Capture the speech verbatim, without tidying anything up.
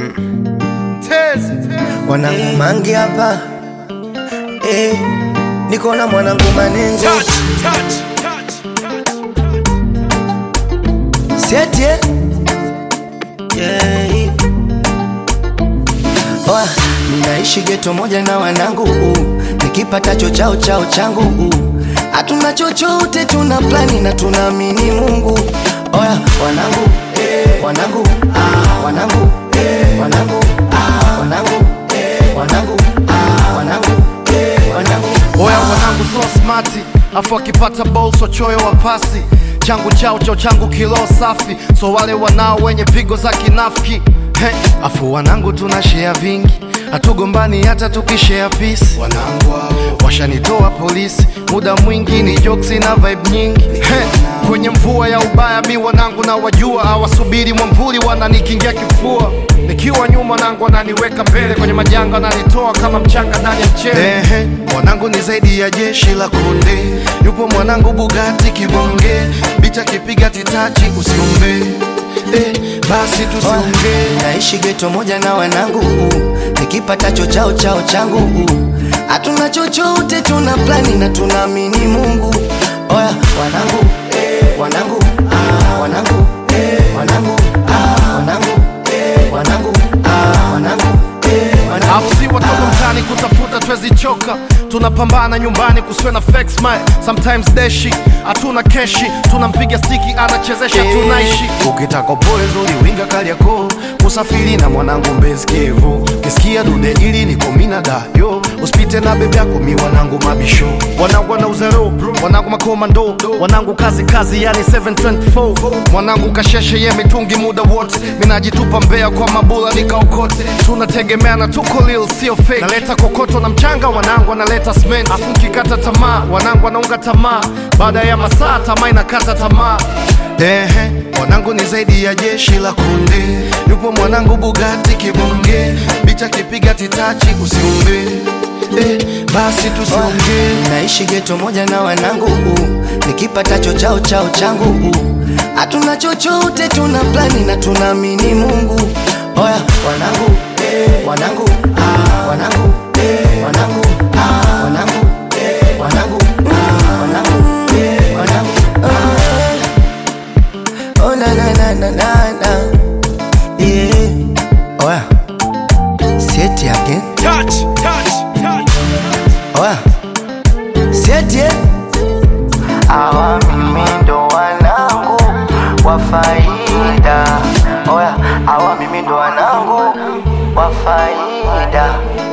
Tezi Wanangu mangi hapa eh, niko na mwanangu Manengo. touch, touch, touch, touch. Sieti eh? Yeah. Oa, ninaishi geto moja na wanangu uh. Nikipata chochao chao changu uh. Hatuna chochote, tuna plani na tunaamini Mungu. Oya, wanangu eh, wanangu ah, wanangu eh, wanangu ah, wanangu eh, wanangu ah, wanangu eh, wanangu. Oya wanangu so smarti, afu akipata ball so choyo wa pasi. Changu chao chao changu kilo safi, so wale wanao wenye pigo za kinafiki. Hey, afu wanangu tuna share vingi, hatugombani hata tukishare peace. Wanangu wao washanitoa polisi, muda mwingi ni jokes na vibe nyingi. Hey, kwenye mvua ya ubaya mi wanangu na wajua, hawasubiri mwamvuli wananikingia kifua. Nikiwa nyuma wanangu wananiweka mbele, kwenye majanga wananitoa kama mchanga ndani ya mchele. Ehe, wanangu ni zaidi ya jeshi la konde, yupo mwanangu Bugatti kibonge, bicha kipiga titachi usiombe. Eh, basi tusiongee. Naishi geto moja na wanangu uh. Nikipata chochao chao changu uh. Hatuna chochote, tuna plani na tunaamini Mungu. Oya, wanangu eh, wanangu ah, wanangu eh, wanangu ah, wanangu eh, wanangu ah, wanangu eh, wanangu. Afu si watoto mtani kutafuta twezi choka, tunapambana nyumbani kusiwe na fake smile. Sometimes deshi, hatuna keshi, tunampiga stiki anachezesha tunaishi. Ukitaka pole zuri winga Kariakoo, usafiri na mwanangu Mbezi Kivu. Kisikia dude ili niko mina dayo, usipite na bebe yako mi wanangu mabisho. Wanangu wana uzero, wanangu makomando, wanangu kazi kazi yani seven twenty-four. Mwanangu kasheshe ye mitungi muda wote, minajitupa Mbeya kwa mabula nikaokote. Tunategemeana tuko lil sio fake, naleta kokoto na mchanga wanangu wanaleta cement. Afu kikata tamaa wanangu wanaunga tamaa, baada ya masaa tamaa inakata tamaa. Ehe, wanangu ni zaidi ya jeshi la konde, yupo mwanangu Bugatti kibonge, bicha kipiga titachi usiombe. Eh, basi tusiongee. Naishi geto moja na wanangu uh. Nikipata chochao chao changu uh. Hatuna chochote, tuna plani na tunaamini Mungu. Oya, wanangu eh, wanangu ah, wanangu eh, wanangu ah, wanangu eh, wanangu ah, wanangu eh, wanangu ah. Oh na na na na na na yeah. Oya, sieti again. Touch, touch, touch. Oya, sieti awa mimi ndo wanangu wa faida. Oya, awa mimi ndo wanangu wa faida.